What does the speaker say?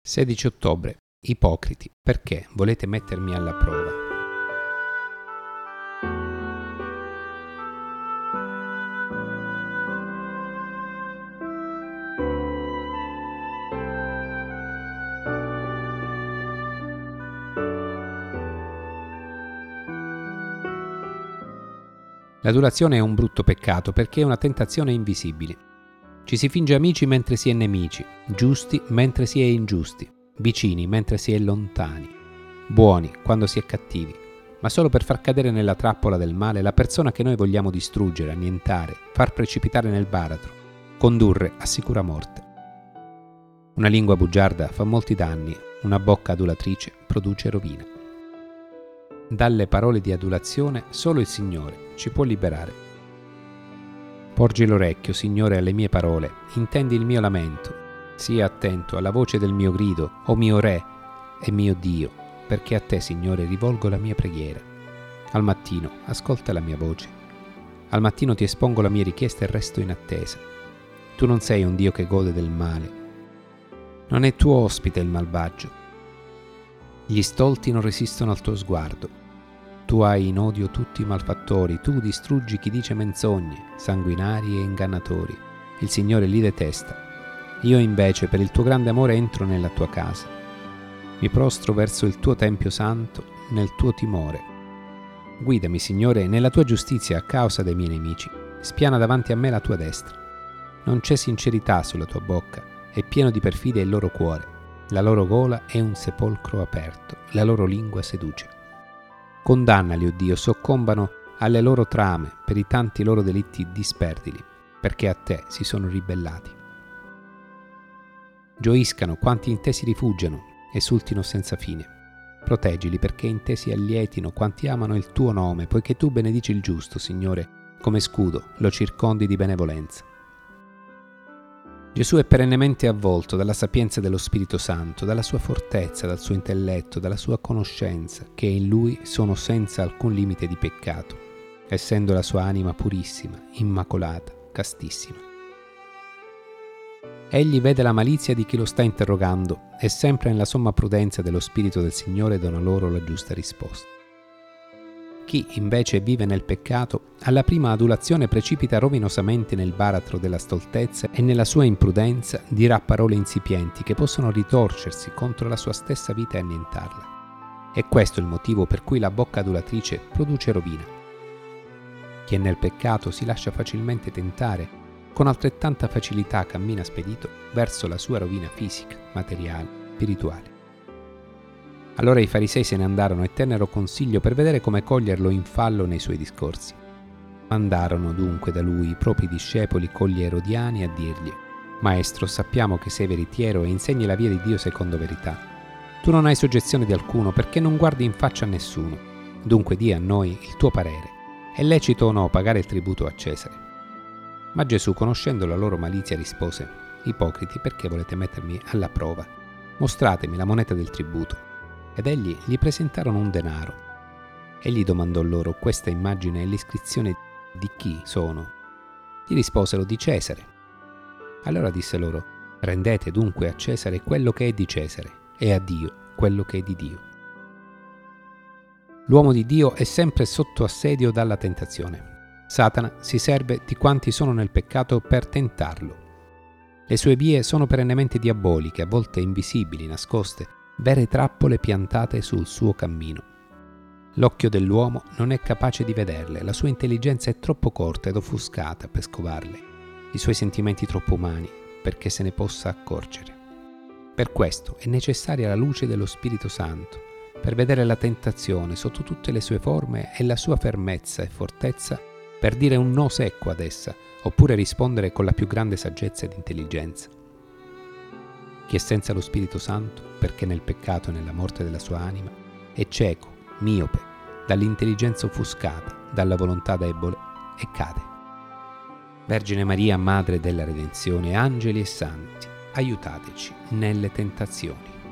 16 ottobre. Ipocriti, perché volete mettermi alla prova? L'adulazione è un brutto peccato perché è una tentazione invisibile. Ci si finge amici mentre si è nemici, giusti mentre si è ingiusti, vicini mentre si è lontani, buoni quando si è cattivi, ma solo per far cadere nella trappola del male la persona che noi vogliamo distruggere, annientare, far precipitare nel baratro, condurre a sicura morte. Una lingua bugiarda fa molti danni, una bocca adulatrice produce rovina. Dalle parole di adulazione solo il Signore ci può liberare. Porgi l'orecchio, Signore, alle mie parole, intendi il mio lamento, sii attento alla voce del mio grido, o mio Re e mio Dio, perché a te, Signore, rivolgo la mia preghiera. Al mattino ascolta la mia voce. Al mattino ti espongo la mia richiesta e resto in attesa. Tu non sei un Dio che gode del male. Non è tuo ospite il malvagio. Gli stolti non resistono al tuo sguardo. Tu hai in odio tutti i malfattori, tu distruggi chi dice menzogne, sanguinari e ingannatori. Il Signore li detesta. Io invece per il tuo grande amore entro nella tua casa. Mi prostro verso il tuo tempio santo nel tuo timore. Guidami, Signore, nella tua giustizia a causa dei miei nemici. Spiana davanti a me la tua destra. Non c'è sincerità sulla tua bocca, è pieno di perfidia il loro cuore. La loro gola è un sepolcro aperto, la loro lingua seduce. Condannali, o Dio, soccombano alle loro trame per i tanti loro delitti disperdili, perché a te si sono ribellati. Gioiscano quanti in te si rifugiano, esultino senza fine. Proteggili perché in te si allietino quanti amano il tuo nome, poiché tu benedici il giusto, Signore, come scudo lo circondi di benevolenza. Gesù è perennemente avvolto dalla sapienza dello Spirito Santo, dalla sua fortezza, dal suo intelletto, dalla sua conoscenza, che in lui sono senza alcun limite di peccato, essendo la sua anima purissima, immacolata, castissima. Egli vede la malizia di chi lo sta interrogando e sempre nella somma prudenza dello Spirito del Signore dona loro la giusta risposta. Chi invece vive nel peccato, alla prima adulazione precipita rovinosamente nel baratro della stoltezza e nella sua imprudenza dirà parole insipienti che possono ritorcersi contro la sua stessa vita e annientarla. È questo il motivo per cui la bocca adulatrice produce rovina. Chi è nel peccato si lascia facilmente tentare, con altrettanta facilità cammina spedito verso la sua rovina fisica, materiale, spirituale. Allora i farisei se ne andarono e tennero consiglio per vedere come coglierlo in fallo nei suoi discorsi. Mandarono dunque da lui i propri discepoli con gli erodiani a dirgli: «Maestro, sappiamo che sei veritiero e insegni la via di Dio secondo verità. Tu non hai soggezione di alcuno perché non guardi in faccia a nessuno. Dunque di a noi il tuo parere. È lecito o no pagare il tributo a Cesare?» Ma Gesù, conoscendo la loro malizia, rispose: «Ipocriti, perché volete mettermi alla prova? Mostratemi la moneta del tributo». Ed egli gli presentarono un denaro. Egli domandò loro: «Questa immagine è l'iscrizione di chi sono?» Gli risposero: «Di Cesare». Allora disse loro: «Rendete dunque a Cesare quello che è di Cesare e a Dio quello che è di Dio». L'uomo di Dio è sempre sotto assedio dalla tentazione. Satana si serve di quanti sono nel peccato per tentarlo. Le sue vie sono perennemente diaboliche, a volte invisibili, nascoste, vere trappole piantate sul suo cammino. L'occhio dell'uomo non è capace di vederle, la sua intelligenza è troppo corta ed offuscata per scovarle, i suoi sentimenti troppo umani perché se ne possa accorgere. Per questo è necessaria la luce dello Spirito Santo, per vedere la tentazione sotto tutte le sue forme e la sua fermezza e fortezza per dire un no secco ad essa, oppure rispondere con la più grande saggezza ed intelligenza. Chi è senza lo Spirito Santo, perché nel peccato e nella morte della sua anima, è cieco, miope, dall'intelligenza offuscata, dalla volontà debole e cade. Vergine Maria, Madre della Redenzione, angeli e santi, aiutateci nelle tentazioni.